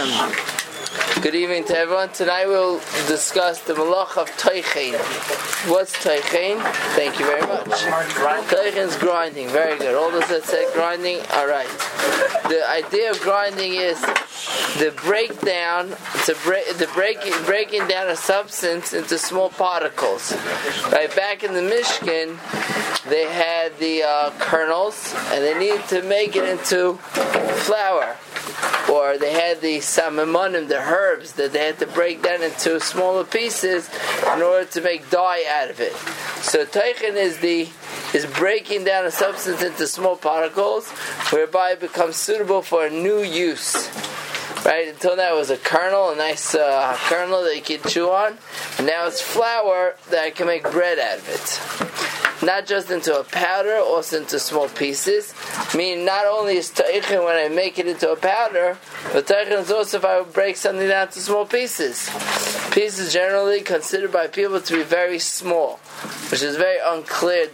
Good evening to everyone. Tonight we'll discuss the malach of Teichen. What's Teichen? Thank you very much. Teichen is grinding. Very good. All those that said grinding, alright. The idea of grinding is the breakdown, breaking down a substance into small particles. Right, back in the Mishkan, they had the kernels, and they needed to make it into flour. Or they had the samamonim, the herbs, that they had to break down into smaller pieces in order to make dye out of it. So teichen is breaking down a substance into small particles, whereby it becomes suitable for a new use. Right? Until now it was a kernel, a nice kernel that you can chew on, and now it's flour that I can make bread out of it. Not just into a powder, also into small pieces. Meaning, not only is teichen when I make it into a powder, but teichen is also if I would break something down to small pieces. Pieces generally considered by people to be very small, which is very unclear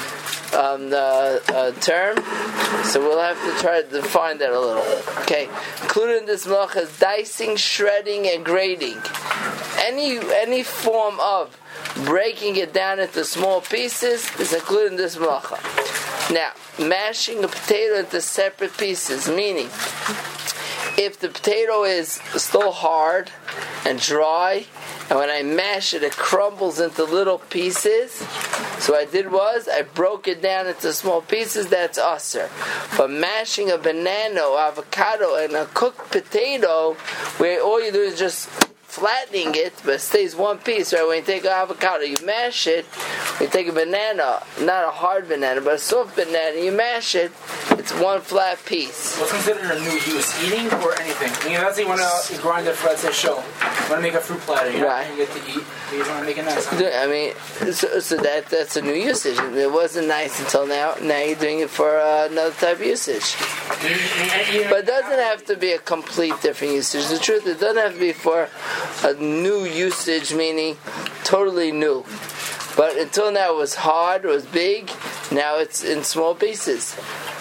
term. So we'll have to try to define that a little. Okay, included in this malacha is dicing, shredding, and grating. Any form of breaking it down into small pieces is included in this malacha. Now, mashing a potato into separate pieces, meaning if the potato is still hard and dry, and when I mash it, it crumbles into little pieces. So what I did was, I broke it down into small pieces, that's usher. But mashing a banana or avocado and a cooked potato, where all you do is just flattening it, but it stays one piece, right? When you take an avocado, you mash it. When you take a banana, not a hard banana, but a soft banana, you mash it, it's one flat piece. What's considered a new use? Eating or anything? I mean, let's say you want to grind it for, let's say, show. You want to make a fruit platter, you right? You get to eat, but you want to make it nice. Huh? I mean, so that's a new usage. It wasn't nice until now. Now you're doing it for another type of usage. But it doesn't have to be a complete different usage. The truth, it doesn't have to be for a new usage, meaning totally new. But until now it was hard, it was big, now it's in small pieces.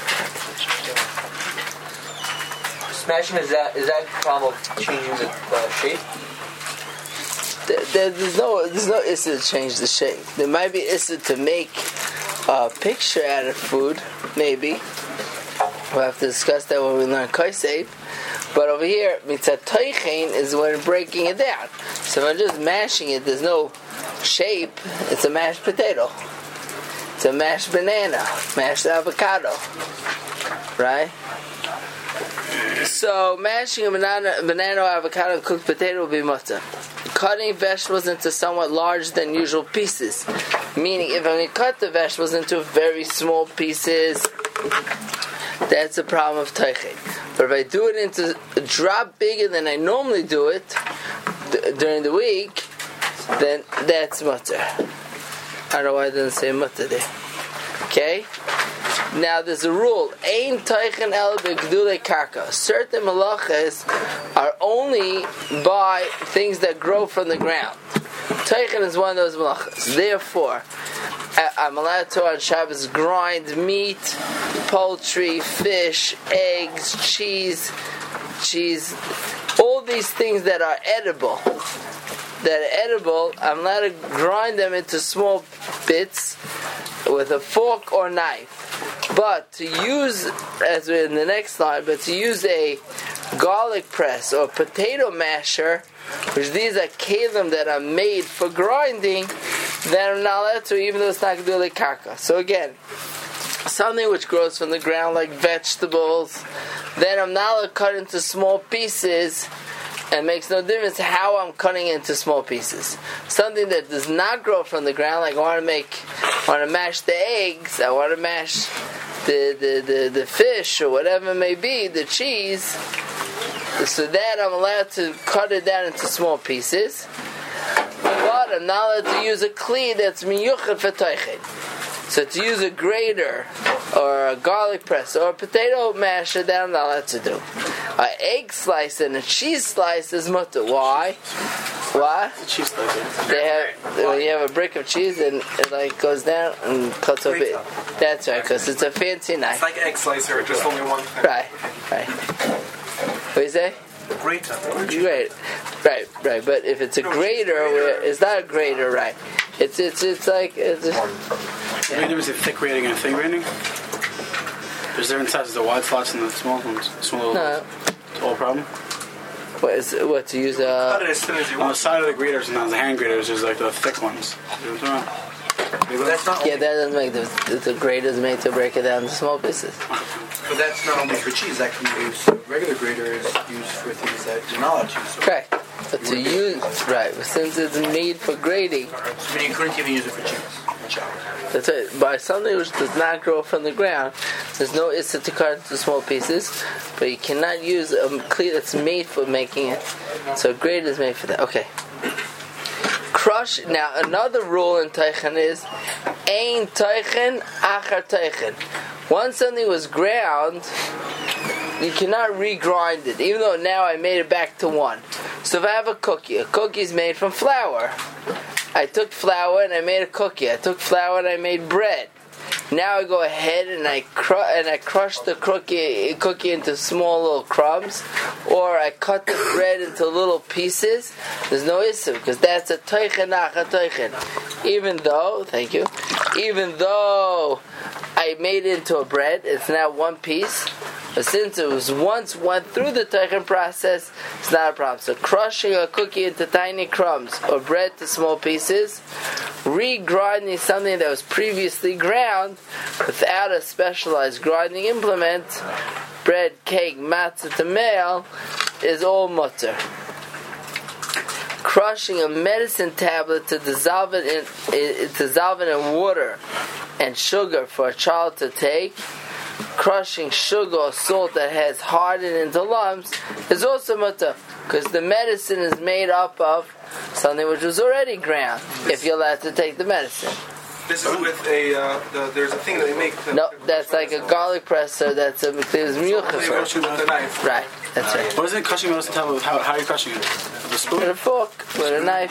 Smashing, is that a problem of changing the shape? There's no issue to change the shape. There might be issue to make a picture out of food, maybe. We'll have to discuss that when we learn Kosef. But over here, mitzat teichen is when breaking it down. So if I'm just mashing it, there's no shape. It's a mashed potato. It's a mashed banana, mashed avocado, right? So mashing a banana or avocado and cooked potato will be mutter. Cutting vegetables into somewhat larger than usual pieces, meaning if I cut the vegetables into very small pieces, that's a problem of teichen. But if I do it into a drop bigger than I normally do it during the week, then that's mutter. I don't know why I didn't say mutter there. Okay? Now there's a rule. Ein teichen el begdulei karka. Certain malachas are only by things that grow from the ground. Teichen is one of those malachas. Therefore, I'm allowed to on Shabbos grind meat, poultry, fish, eggs, cheese, all these things that are edible. I'm allowed to grind them into small bits with a fork or knife. But to use, as in the next slide, to use a garlic press or potato masher, which these are kelim that are made for grinding, then I'm not allowed to, even though it's not gedulei karka. So again, something which grows from the ground like vegetables, then I'm not allowed to cut into small pieces, and makes no difference how I'm cutting into small pieces. Something that does not grow from the ground, like I want to mash the eggs, I want to mash the fish or whatever it may be, the cheese, so that I'm allowed to cut it down into small pieces. But I'm not allowed to use a kli that's miyuchad for teichen. So to use a grater or a garlic press or a potato masher, that I'm not allowed to do. An egg slice and a cheese slice is mutter. Why? What? Cheese slice. When you have a brick of cheese and it like goes down and cuts a bit. That's right, because it's a fancy knife. It's like egg slicer, just only one thing. Right. What do you say? Greater. Great, right. But if it's a grater, it's not a grater, right? It's like it's. Maybe there was a thick grating and a thin grating. There's different sizes, the wide slots and the small ones. Small No. It's all a problem. What to use Cut it as thin as you On the want. side of the grater, sometimes the hand graters, there's like the thick ones. You know what I'm talking But that's not. Yeah, that doesn't make the grater is made to break it down into small pieces. But that's not only for cheese. That can be used. Regular grater is used for things that you're not allowed to use. So, Correct. But to use right, since it's made for grating, I mean, you couldn't even use it for cheese. that's it. By something which does not grow from the ground, there's no issa to cut into small pieces, but you cannot use a cleat that's made for making it. So a grater is made for that. Okay. Crush. Now another rule in teichen is ein teichen achar teichen. Once something was ground, you cannot regrind it, even though now I made it back to one. So if I have a cookie is made from flour. I took flour and I made a cookie. I took flour and I made bread. Now I go ahead and I crush the cookie into small little crumbs, or I cut the bread into little pieces. There's no issue because that's a teichen acha teichen. Even though I made it into a bread, it's now one piece. But since it was once went through the teichen process, it's not a problem. So crushing a cookie into tiny crumbs or bread to small pieces, regrinding something that was previously ground without a specialized grinding implement, bread, cake, matzah to meal, is all mutter. Crushing a medicine tablet to dissolve it in water and sugar for a child to take, crushing sugar or salt that has hardened into lumps, is also mutter, because the medicine is made up of something which was already ground, if you're allowed to take the medicine. This is with there's a thing that they make. No, that's like a garlic presser. That's a there's With the knife. right. That's right. What is it? Crushing medicine tablet? How are you crushing it? With a spoon? With a fork, with a knife.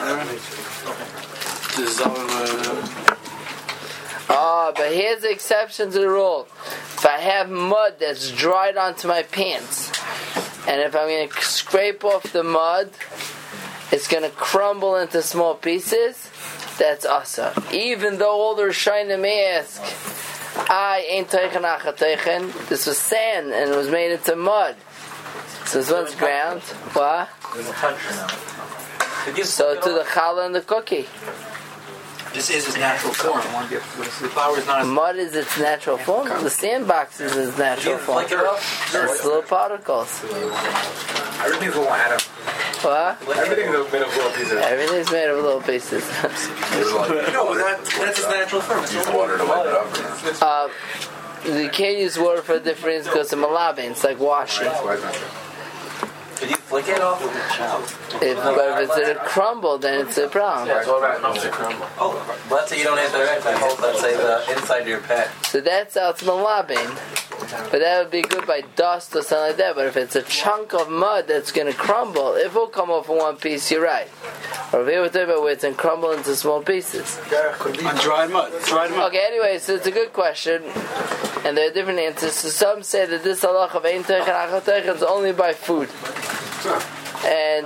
But here's the exception to the rule. If I have mud that's dried onto my pants, and if I'm going to scrape off the mud, it's going to crumble into small pieces. That's asa. Even though all the Rishonim may ask, I ain't teichen acha teichen. This was sand and it was made into mud. So this one's ground. What? There's a texture now. So to the challah and the cookie. This is its natural form. The flour is not. Mud is its natural form. The sandbox is its natural form. Flick it up. It's little particles. Everything's a little atom. What? Everything's made of little pieces. Everything's made of little pieces. No, that's its natural form. It's water to wipe it up. You can't use water for difference because of malabin. It's like washing. Did you flick it off? But if it's in a crumble, then it's a problem. Oh, let's say you don't have the right. Let's say the inside of your pet. So that's how it's malabin. But that would be good by dust or something like that. But if it's a chunk of mud that's going to crumble, if it'll come off in one piece, you're right. Or if you're talking about where it's going to crumble into small pieces. On dried mud. Okay, anyway, so it's a good question. And there are different answers. So some say that this halach of ein teichen achar teichen is only by food. And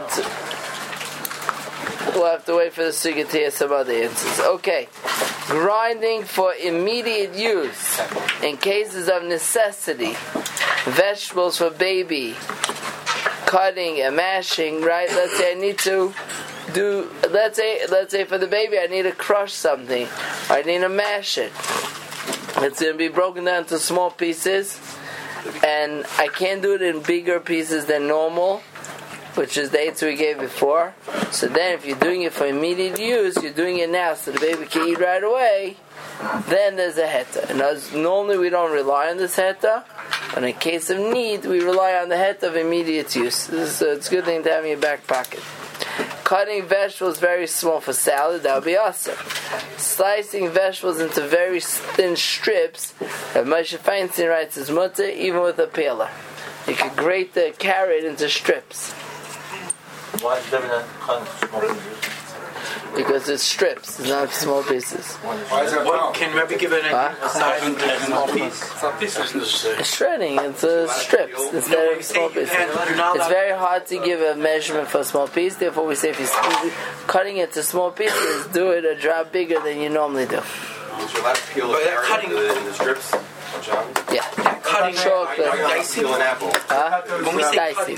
we'll have to wait for the sugya to hear some other answers. Okay. Grinding for immediate use in cases of necessity. Vegetables for baby. Cutting and mashing, right? Let's say I need to do, let's say for the baby I need to crush something. I need to mash it. It's going to be broken down to small pieces, and I can't do it in bigger pieces than normal, which is the eights we gave before. So then if you're doing it for immediate use, you're doing it now so the baby can eat right away, then there's a heta. And normally we don't rely on this heta, but in case of need, we rely on the heta of immediate use. So it's a good thing to have in your back pocket. Cutting vegetables very small for salad, that would be awesome. Slicing vegetables into very thin strips, as Moshe Feinstein writes, is mutter even with a peeler. You could grate the carrot into strips. Why is it different than cutting small pieces? because it's strips. It's not small pieces. Why is that What, can Rebbe give an Huh? size of a small piece? It's not pieces. It's shredding. It's strips instead of small pieces. It's very hard to give a measurement for a small piece. Therefore, we say if you're cutting it to small pieces, do it a drop bigger than you normally do. Is your last peel But of they're carrot cutting- in the strips? Yeah. Cutting Chocolate. Peel an apple. Huh? When we say Dicing.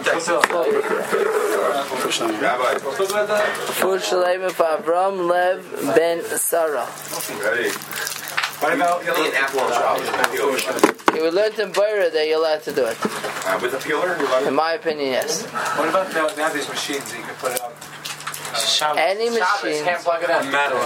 Rabbi, Food shalem for Avram Lev ben Sarah. ready? What about Peel an apple on chopped. Okay, we learned in Beira that you're allowed to do it. With a peeler? You're allowed In my opinion, yes. what about now these machines that you can put it up? Any machine. Can't plug it in. Metal.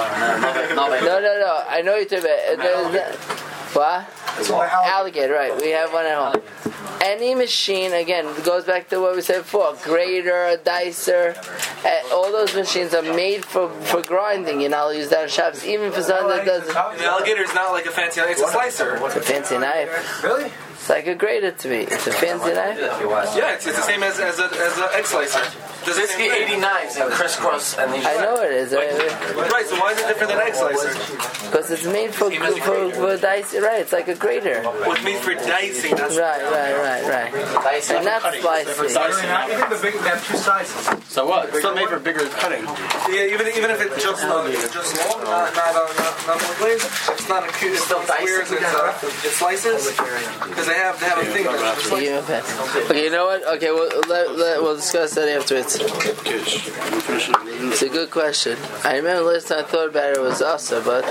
No. I know you're talking about. What? Alligator, right. We have one at home. Any machine, again, it goes back to what we said before. Grater, a dicer, all those machines are made for grinding. You know, I'll use that in shops. Even for someone that doesn't. The alligator is not like a fancy. It's a slicer. It's a fancy knife. Really? It's like a grater to me. It's a fancy knife. Yeah, it's the same as an egg slicer. Does it Basically 80 knives and crisscross and these. I know it is. Right, so why is it different than egg slicer? Because it's made for dicing. Right, it's like a grater. Well, it's made for dicing. That's Right. And not slicing. even the big. They have two sizes. So what? It's still made for bigger cutting. Yeah, even if it's just long, not glazed. It's not a cute. It's still squares. It's slices because they have a thing. Okay, you know what? Okay, we'll discuss that afterwards. It's a good question. I remember last time I thought about it was Asa, but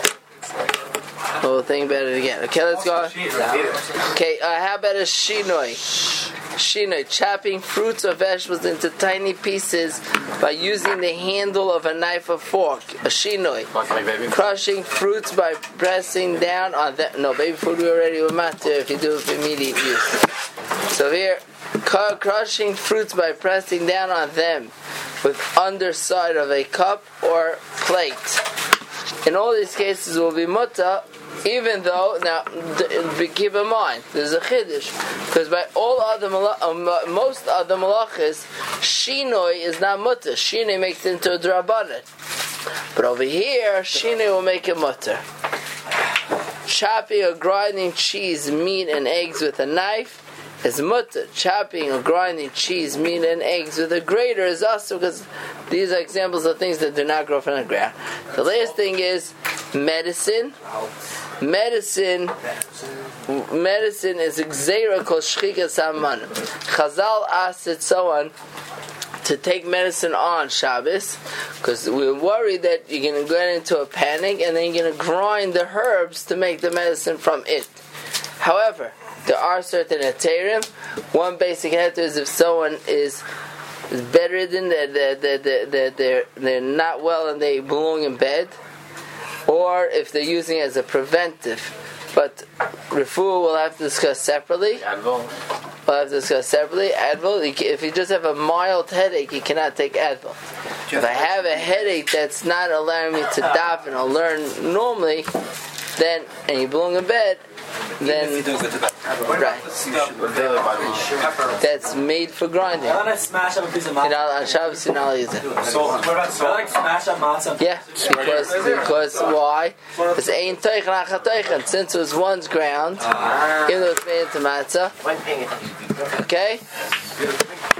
we'll think about it again. Okay, let's go. Okay, how about a shinoi? Shinoi, chopping fruits or vegetables into tiny pieces by using the handle of a knife or fork. A shinoi. Crushing fruits by pressing down on them. No, baby food we already were matter if you do it for immediate use. So here, crushing fruits by pressing down on them with underside of a cup or plate. In all these cases will be mutter, even though, now keep in mind, there's a chiddush, because by all other most other malachas, shinoi is not mutter. Shinoi makes it into a drabanan. But over here, shinoi will make it mutter. Chopping or grinding cheese, meat, and eggs with a knife is mutter. Chopping or grinding cheese, meat, and eggs with a grater is also, because these are examples of things that do not grow from the ground. The last thing is medicine. Medicine is gzeira kol shchikas haman. Chazal asked someone to take medicine on Shabbos because we're worried that you're going to get into a panic and then you're going to grind the herbs to make the medicine from it. However, there are certain heterim. One basic heter is if someone is bedridden, they're not well and they belong in bed, or if they're using it as a preventive. But refuah we'll have to discuss separately. Advil. Advil, if you just have a mild headache, you cannot take Advil. If I have a headache that's not allowing me to daven or learn normally, then, and you belong in bed, then right. That's made for grinding. I want to smash up a piece of matzah. On Shabbos you're not use it. What about salt? I like smash up matzah. Yeah, because why? It's ein teichen achat teichen. Since it was one's ground, even though it's made into matzah. Okay?